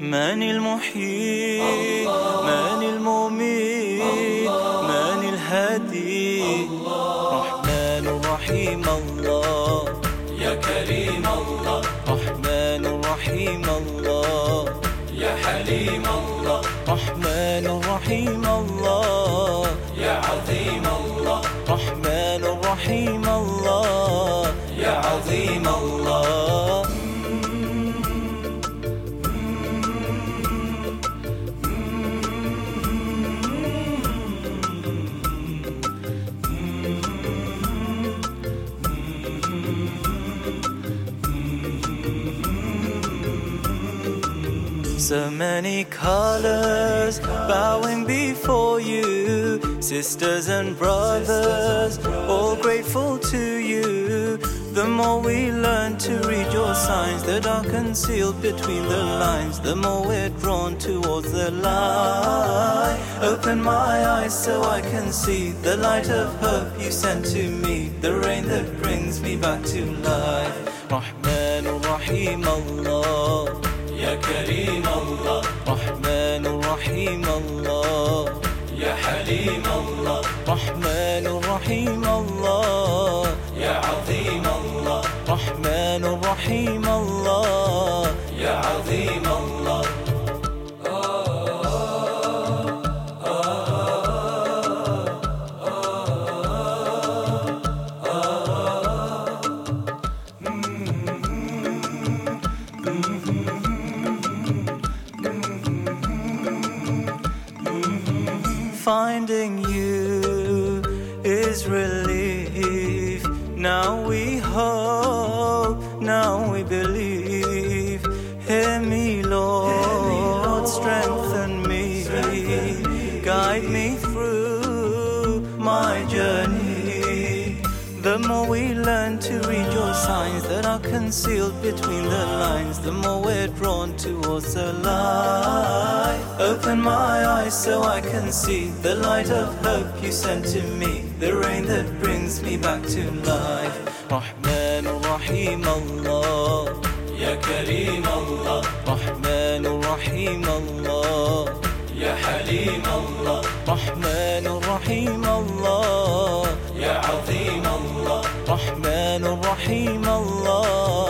من المحيي من المميت من الهادي رحمن رحيم الله يا كريم الله رحمن رحيم الله يا حليم الله رحمن رحيم الله يا عظيم الله رحمن رحيم الله يا عظيم الله So many colors bowing before you, sisters and brothers, all grateful to you. The more we learn to read your signs that are concealed between the lines, the more we're drawn towards the light. Open my eyes so I can see the light of hope you sent to me, the rain that brings me back to life. Rahman Rahim Allah, يا كريم الله رحمن رحيم الله يا حليم الله رحمن رحيم الله يا عظيم الله رحمن رحيم الله يا عظيم الله Finding you is relief. Now we hope, now we believe. Hear me, Lord, strengthen me, guide me through my journey. The more we learn to read your signs that are concealed between the lines, the more we're drawn towards the light. Open my eyes so I can see the light of hope you sent to me, the rain that brings me back to life. Rahman Rahim Allah, يا كريم الله Rahman Rahim Allah, يا حليم الله Rahman Rahim Allah, يا عظيم الله رحمن رحيم الله